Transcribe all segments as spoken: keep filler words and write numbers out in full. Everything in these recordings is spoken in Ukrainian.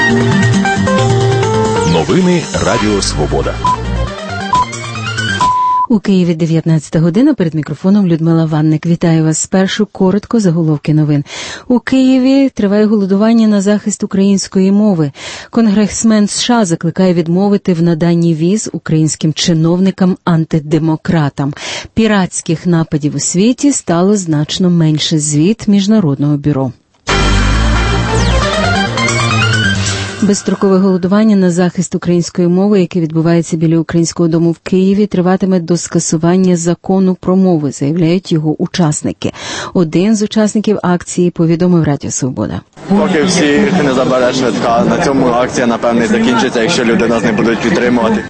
Новини Радіо Свобода. У Києві дев'ятнадцята година, перед мікрофоном Людмила Ванник. Вітаю вас. Спершу коротко заголовки новин. У Києві триває голодування на захист української мови. Конгресмен США закликає відмовити в наданні віз українським чиновникам-антидемократам. Піратських нападів у світі стало значно менше, звіт Міжнародного бюро. Безстрокове голодування на захист української мови, яке відбувається біля Українського дому в Києві, триватиме до скасування закону про мови, заявляють його учасники. Один з учасників акції повідомив Радіо Свобода. Поки всіх не забере швидка, на цьому акція, напевне, закінчиться, якщо люди нас не будуть підтримувати.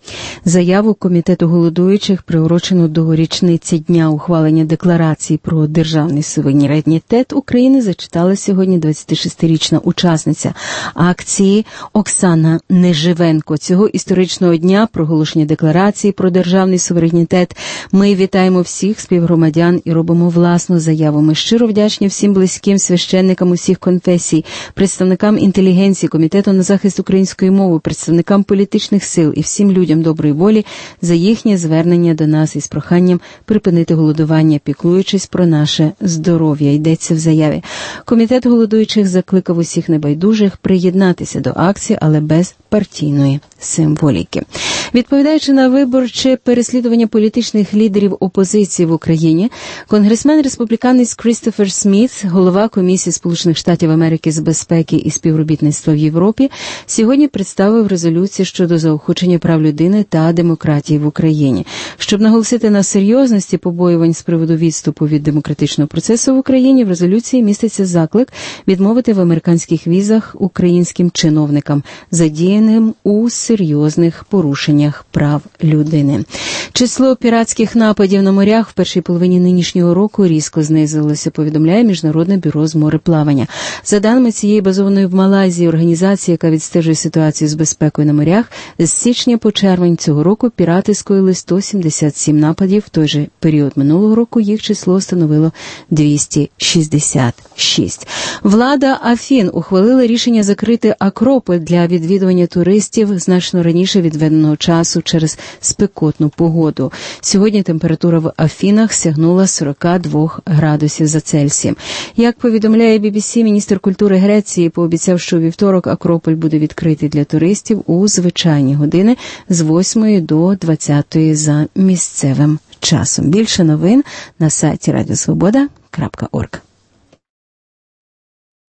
Заяву Комітету голодуючих, приурочену до річниці дня ухвалення декларації про державний суверенітет України, зачитала сьогодні двадцятишестирічна учасниця акції Оксана Неживенко. Цього історичного дня проголошення декларації про державний суверенітет ми вітаємо всіх співгромадян і робимо власну заяву. Ми щиро вдячні всім близьким священникам усіх конфесій, представникам інтелігенції, Комітету на захист української мови, представникам політичних сил і всім людям доброї волі за їхнє звернення до нас із проханням припинити голодування, піклуючись про наше здоров'я, йдеться в заяві. Комітет голодуючих закликав усіх небайдужих приєднатися до акції, але без партійної символіки. Відповідаючи на виборче переслідування політичних лідерів опозиції в Україні, конгресмен-республіканець Крістофер Сміт, голова Комісії Сполучених Штатів Америки з безпеки і співробітництва в Європі, сьогодні представив резолюцію щодо заохочення прав людини та демократії в Україні. Щоб наголосити на серйозності побоювань з приводу відступу від демократичного процесу в Україні, в резолюції міститься заклик відмовити в американських візах українським чиновникам, задіяним у серйозних порушеннях прав людини. Число піратських нападів на морях в першій половині нинішнього року різко знизилося, повідомляє Міжнародне бюро з мореплавання. За даними цієї базованої в Малайзії організації, яка відстежує ситуацію з безпекою на морях, з січня по червень цього року пірати скоїли сто сімдесят сім нападів, в той же період минулого року їх число становило двісті шістдесят шість. Влада Афін ухвалила рішення закрити Акрополь для відвідування туристів значно раніше відведеного часу через спекотну погоду. Сьогодні температура в Афінах сягнула сорок два градусів за Цельсієм. Як повідомляє бі бі сі, міністр культури Греції пообіцяв, що у вівторок Акрополь буде відкритий для туристів у звичайні години з восьмої до двадцятої за місцевим часом. Більше новин на сайті радіо свобода крапка орг.